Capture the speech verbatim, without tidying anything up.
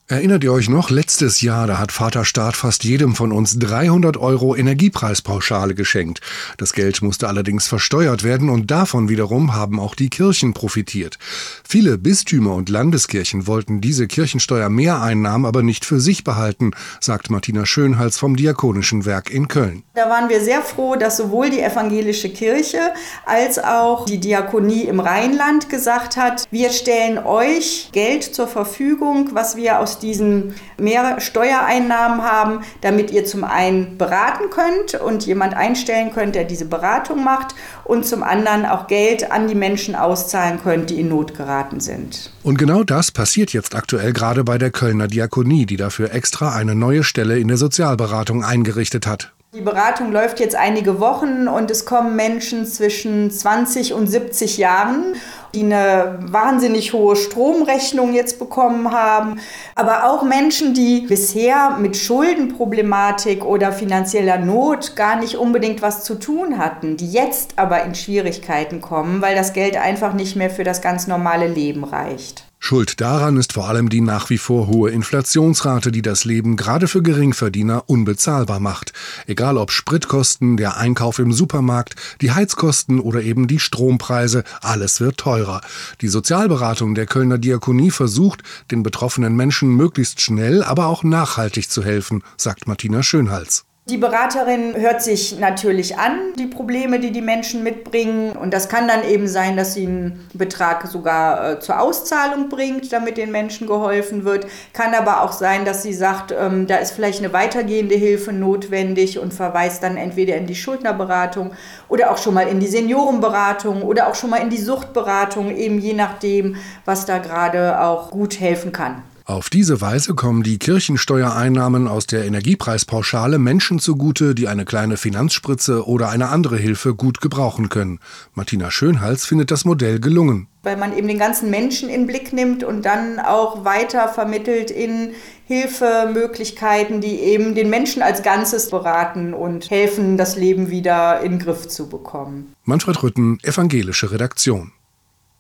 Erinnert ihr euch noch? Letztes Jahr, da hat Vaterstaat fast jedem von uns dreihundert Euro Energiepreispauschale geschenkt. Das Geld musste allerdings versteuert werden und davon wiederum haben auch die Kirchen profitiert. Viele Bistümer und Landeskirchen wollten diese Kirchensteuermehreinnahmen aber nicht für sich behalten, sagt Martina Schönhals vom Diakonischen Werk in Köln. Da waren wir sehr froh, dass sowohl die evangelische Kirche als auch die Diakonie im Rheinland gesagt hat, wir stellen euch Geld zur Verfügung, was wir aus diesen mehr Steuereinnahmen haben, damit ihr zum einen beraten könnt und jemand einstellen könnt, der diese Beratung macht und zum anderen auch Geld an die Menschen auszahlen könnt, die in Not geraten sind. Und genau das passiert jetzt aktuell gerade bei der Kölner Diakonie, die dafür extra eine neue Stelle in der Sozialberatung eingerichtet hat. Die Beratung läuft jetzt einige Wochen und es kommen Menschen zwischen zwanzig und siebzig Jahren, die eine wahnsinnig hohe Stromrechnung jetzt bekommen haben. Aber auch Menschen, die bisher mit Schuldenproblematik oder finanzieller Not gar nicht unbedingt was zu tun hatten, die jetzt aber in Schwierigkeiten kommen, weil das Geld einfach nicht mehr für das ganz normale Leben reicht. Schuld daran ist vor allem die nach wie vor hohe Inflationsrate, die das Leben gerade für Geringverdiener unbezahlbar macht. Egal ob Spritkosten, der Einkauf im Supermarkt, die Heizkosten oder eben die Strompreise, alles wird teurer. Die Sozialberatung der Kölner Diakonie versucht, den betroffenen Menschen möglichst schnell, aber auch nachhaltig zu helfen, sagt Martina Schönhals. Die Beraterin hört sich natürlich an, die Probleme, die die Menschen mitbringen. Und das kann dann eben sein, dass sie einen Betrag sogar äh, zur Auszahlung bringt, damit den Menschen geholfen wird. Kann aber auch sein, dass sie sagt, ähm, da ist vielleicht eine weitergehende Hilfe notwendig und verweist dann entweder in die Schuldnerberatung oder auch schon mal in die Seniorenberatung oder auch schon mal in die Suchtberatung, eben je nachdem, was da gerade auch gut helfen kann. Auf diese Weise kommen die Kirchensteuereinnahmen aus der Energiepreispauschale Menschen zugute, die eine kleine Finanzspritze oder eine andere Hilfe gut gebrauchen können. Martina Schönhals findet das Modell gelungen. Weil man eben den ganzen Menschen in den Blick nimmt und dann auch weiter vermittelt in Hilfemöglichkeiten, die eben den Menschen als Ganzes beraten und helfen, das Leben wieder in den Griff zu bekommen. Manfred Rütten, evangelische Redaktion.